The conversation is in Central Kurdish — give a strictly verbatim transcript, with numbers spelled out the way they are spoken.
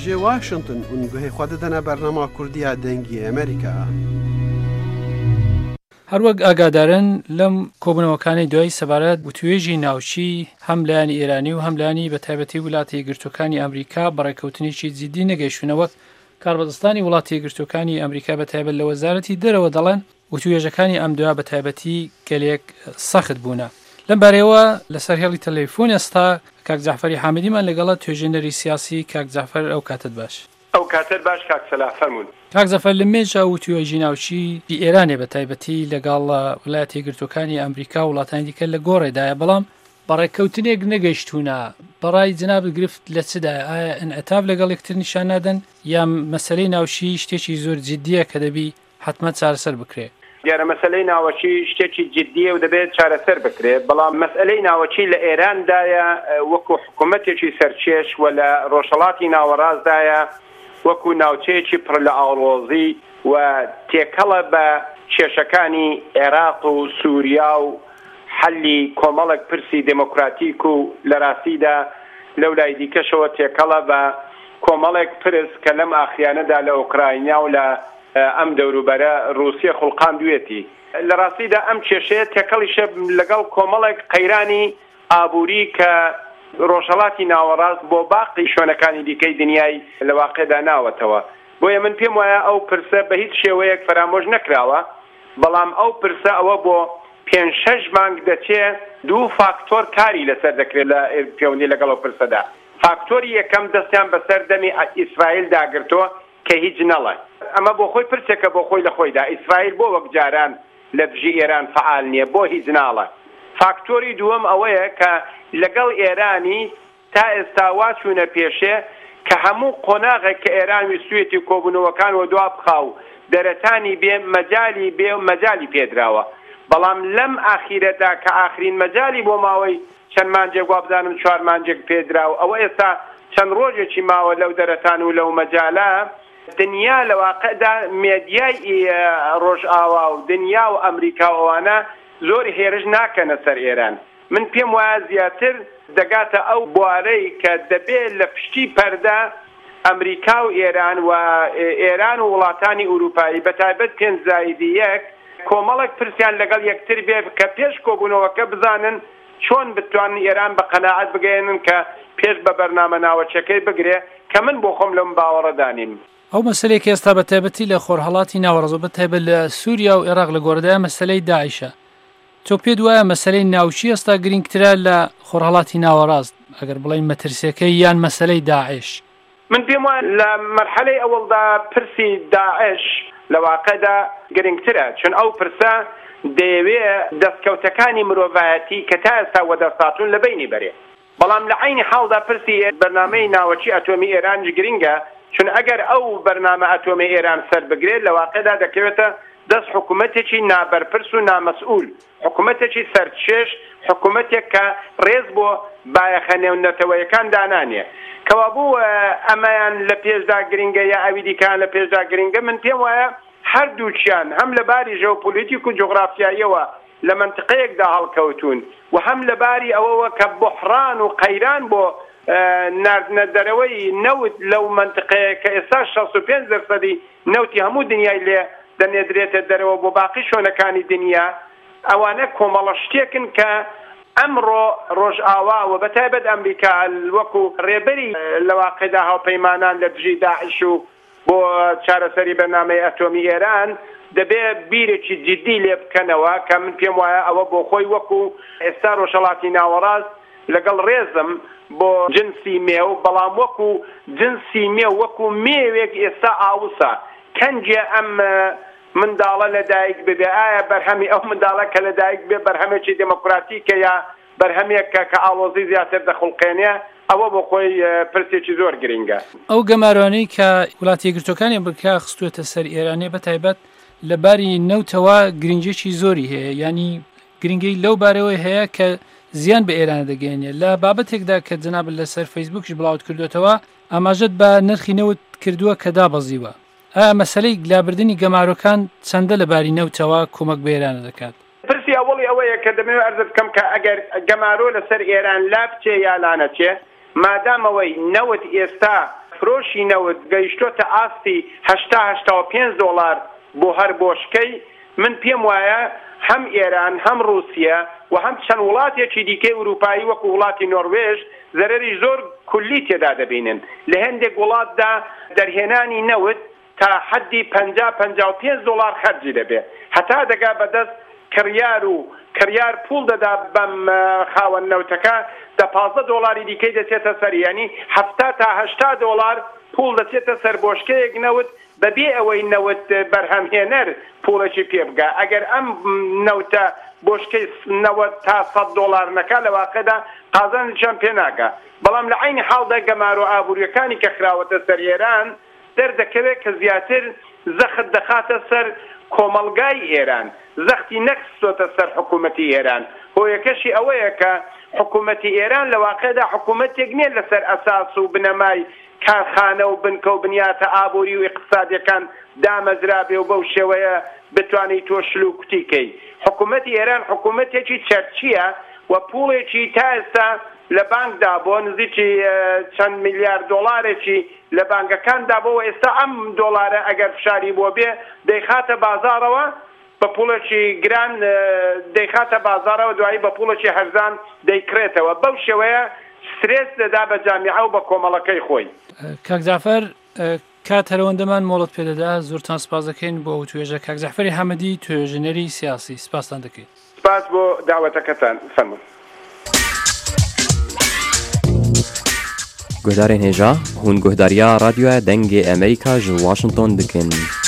ji Washington û guhê xwe didine bernama Kurdiya dengî Amerîka. هەروەک ئاگادارن لەم کۆبوونەوەکانی دوای سەبارەت وتوێژی ناوچی هەم لایەنی ئێرانی و هەم لایەنی بەتایبەتی وڵاتی یەکگرتووەکانی ئەمریکا بەڕێکەوتنێکی جیدی نەگەیشتونەوە کاربەدەستانی وڵاتی یەکگرتووەکانی ئەمریکا بەتایبەت لە وەزارەتی دەرەوە دەڵێن وتوێژەکانی ئەم دوای بەتایبەتی گەلێک سەخت بوونە. لەم بارەیەوە لەسەر هێڵی تەلەفۆن ئێستا کاک جەعفەری حامدیمان لەگەڵە توێژینەری سیاسی. کاک جەعفەر ئەو کاتت باش. ئەو کاتر باش کاک سەلا فەرموون. کاک جەعفەر لە مێژە وتوێژی ناوچی ئێرانێ بەتایبەتی لەگەڵ وڵاتی یەکگرتووەکانی ئەمریکا و وڵاتانی دیکە لە گۆڕێدایە بەڵام بەڕێکەوتنێک نەگەیشتوونە. بەڕای جناب گرفت لە چدایە؟ ئایا ئەنعتاب لەگەڵ یەکتر نیشان نادەن یا مەسەلەی ناوچی شتێکی زۆر جددیە کە دەبی حتممە چارەسەر بکرێت؟ دیارە مەسەلەی ناوەچی شتێکی جددیە و دەبێت چارەسەر بکرێت، بەڵام مەسئلەی ناوەچی لە ئێراندایە وەکو حکوومەتێکی سەرچێش و لە ڕۆژهەڵاتی ناوەڕاستدایە وەکو ناوچەیەکی پڕ لە ئاڵۆزی و تێکەڵە بە کێشەکانی عێراق و سووریا و حەلی کۆمەڵێک پرسی دموکراتیک و لە ڕاستیدا لەو لای دیکەشەوە تێکەڵە بە کۆمەڵێک پرس کە لەم ئاخیانەدا لە ئوکراینیا و لە ئەم دەوروبەرە رووسیا خوڵقان دوێتی. لە ڕاستیدا ئەم کێشەیە تێکەڵیشە لەگەڵ کۆمەڵێک قەیرانی ئابووری کە ڕۆژهەڵاتی ناوەڕاست بۆ باقی شوێنەکانی دیکەی دنیای لە واقعدا ناوەتەوە. بۆیە من پێم وایە ئەو پرسە بە هیچ شێوەیەک فەرامۆژ نەکراوە، بەڵام ئەو پرسە ئەوە بۆ پێنج شەش مانگ دەچێت دوو فاکتۆر کاری لەسەر دەکرێت لە پەیوەندی لەگەڵ ئەو پرسەدا. فاکتۆری یەکەم دەستیان بەسەر دەمی ئیسرائیل داگرتووە کە هیچ نەڵێ. ئەمە بۆ خۆی پرسێکە بۆ خۆی لە خۆیدا. ئیسرائیل بۆ وەک جاران لە دژی ئێران فعال نییە، بۆ هیچ ناڵە. فاکتۆری دووەم ئەوەیە کە لەگەڵ ئێرانی تا ئێستا واچوونە پێشێ کە هەموو قۆناغێک کە ئێران ویستوێتی کۆبوونەوەکان و دوا بخاو دەرەتانی بێ مەجای بێ و مەجای پێدراوە، بەڵام لەم ئاخیرەدا کە ئاخرین مەجای بۆ ماوەی چەند مانجێک وا بزانم چوار مانجێک پێدراوە، ئەوە ئێستا چەند ڕۆژێکی ماوە لەو دەرەتان و لەو مەجالە دنیا لە واقعدا مێدیای ڕۆژئاوا و دنیا و ئەمریکا ئەوانە زۆر هێرش ناکەنە سەر ئێران. من پێم وایە زیاتر دەگاتە ئەو بوارەی کە دەبێت لە پشتی پەردە ئەمریکا و ئێران و ئێران و وڵاتانی ئوروپایی بەتایبەت پێنج زائیدی یەک کۆمەڵێک پرسیان لەگەڵ یەکتر بێ کە پێش کۆبوونەوەکە بزانن چۆن بتوانن ئێران بە قەناعەت بگەێنن کە پێش بە بەرنامە ناوەچەکەی بگرێ کە من بۆ خۆم لەم باوەڕەدانیم. ئەو مەسەلەیەکی ئێستا بەتایبەتی لە خۆرهەڵاتی ناوەڕاست بەتایبەت لە سووریا و عێراق لە گۆڕەدایە مەسەلەی داعیشە. تۆ پێت وایە مەسەلەی ناوچی ئێستا گرنگترە لە خۆرهەڵاتی ناوەڕاست ئەگەر بڵین مەترسیەکەی یان مەسەلەی داعش؟ من پێم وایە لە مەرحەلەی ئەوڵدا پرسی داعش لە واقعدا گرنگترە، چون ئەو پرسە دەیەوێت دەستکەوتەکانی مرۆڤایەتی کە تا ئێستا وەدەساتون لە بینی بەرێ، بەڵام لە عینی حاڵدا پرسی بەرنامەی ناوەچی ئەتۆمی ئێرانش گرنگە، چون ئەگەر ئەو بەرنامە ئەتۆمی ئێران سەر بگرێت لە واقعدا دەکەوێتە دەست حکوومەتێکی نابەرپرس و نامەسئول، حکوومەتێکی سەرچێش، حکوومەتێک کە ڕێز بۆ بایەخە نێونەتەوەیەکان دانانیە. کەوابوو ئەمەیان لە پێشدا گرنگە یا ئەوی دیکان لە پێشدا گرنگە. من پێم وایە هەردووچیان هەم لە باری ژەوپۆلیتیک و جوغرافیاییەوە لە منطقەیەکدا هەڵکەوتون و هەم لە باری ئەوەوە کە بحران و قەیران بۆ ناردنە دەرەوەی نەوت لەو منطقەیە کە ئێستا شەست و پێنج دەرسەدی نەوتی هەموو دنیای لێ دەنێدرێتە دەرەوە بۆ باقی شوێنەکانی دنیا. ئەوانە کۆمەڵە شتێکن کە ئەمڕۆ ڕۆژئاوا و بەتایبەت ئەمریکا وەکو ڕێبەری لە واقعدا هاوپەیمانان لە دژی داعش و بۆ چارەسەری بەرنامەی ئەتۆمی ئێران دەبێت بیرێکی جددی لێ بکەنەوە کە من پێم وایە ئەوە بۆ خۆی وەکو ئێستا ڕۆژهەڵاتی ناوەڕاست لەگەڵ ڕێزم بۆ جنسی مێو، بەڵام وەکو جنسی مێو وەکو مێوێک ئێستا ئاوسە کەنجێ ئەم منداڵە لەدایک ببێ، ئایا بەرهەمی ئەو منداڵە کە لەدایک بێ بەرهەمێکی دموکراتیکە یا بەرهەمێکە کە ئاڵۆزی زیاتر دەخڵقێنێ، ئەوە بۆ خۆی پرسێکی زۆر گرنگە. ئەو گەمارانەی کە وڵاتی یەکگرتووەکانی ئەمریکا خستوێتە سەر ئێرانێ بەتایبەت لەباری نەوتەوە گرنگێکی زۆری هەیە، ینی گرنگی لەو بارەوەی هەیە کە زیان بە ئێران دەگەێنێ. لە بابەتێکدا کە جناب لەسەر فەیسبووکش بڵاوت کردوێتەوە ئاماژەت بە نرخی نەوت کردووە کە دابەزیوە. ئایا مەسەلەی گلابردنی گەمارۆکان چەندە لەباری نەوتەوە کۆمەک بە ئێرانە دەکات؟ پرسی ئەوڵی ئەوەیە کە دەمەوێت عەرز بکەم کە ئەگەر گەمارۆ لەسەر ئێران لا بچێ یا لا نەچێ، مادامەوەی نەوت ئێستا فرۆشی نەوت گەیشتۆتە ئاستی هەشتا هەشتا و پێنج دۆلار بۆ هەر بۆشکەی من پێم وایە هەم ئێران هەم رووسیا و هەم چەند وڵاتێکی دیکەی ئوروپایی وەکو وڵاتی نۆروێژ زەرەری زۆر کولی تێدا دەبینن لە هەندێک وڵاتدا دەرهێنانی نەوت تا حەدی پەنجا پەنجا و پێنج دۆلار خەرجی دەبێت هەتا دەگا بەدەست کڕیار و کڕیار پوڵ دەدا بەم خاوەن نەوتەکە دە پازدە دۆلاری دیکەی دەچێتە سەر یعنی هەفتا تا هەشتا دۆلار پوڵ دەچێتە سەر بۆشکەیەک نەوت بەبێ ئەوەی نەوت بەرهەمهێنەر پوڵێکی پێ بگا ئەگەر ئەم نەوتە بۆشکەی نەوەت تا سەد دۆلار نەکا لە واقعدا قازانجیان پێ ناگا بەڵام لە عینی حاڵدا گەمار و ئابوووریەکانی کە خراوەتە سەر ئێران دەردەکەوێت کە زیاتر زەخت دەخاتە سەر کۆمەڵگای ئێران زەختی نەکسۆتە سەر حکوومەتی ئێران هۆیەکەشی ئەوەیە کە حکوومەتی ئێران لە واقعدا حکوومەتێک نیە لەسەر ئەساس و بنەمای کارخانە و بنکە و بنیاتە ئابووری و اقتصادیەکان دامەزرابێ و بەو شێوەیە بتوانێت تۆ شلوکتیکەی حکوومەتی ئێران حکوومەتێکی چەرچیە و پوڵێکی تا ئێستا لە بانکدا بۆ نزیکی چەند میلیارد دۆلارێکی لە بانکەکاندا بۆ ئێستا ئەم دۆلارە ئەگەر فشاری بۆ بێ دەیخاتە بازارەوە بە پوڵێکی گران دەیخاتە بازارەوە دوایی بە پوڵێکی هەرزان دەیکرێتەوە بەو شێوەیە سترێس دەدا بە جامیعە و بە کۆمەڵەکەی خۆی. کاک جعفەر کات هەرەوەندەمان مۆڵەت پێدەدا زۆرتان سپاس دەکەین بۆ توێژە کاک جعفەری حەمەدی توێژنەری سیاسی سپاسان دەکەین. سپاس بۆ داوەتەکەتان فەرموون. گۆدارên hêja hûn guhdariya radyoya dengê Amerîka ji Washington dikin.